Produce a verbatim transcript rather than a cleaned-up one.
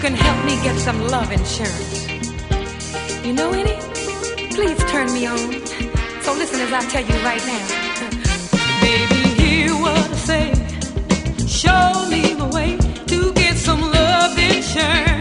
can help me get some love insurance. You know any? Please turn me on. So listen as I tell you right now. Baby, hear what I say. Show me the way to get some love insurance.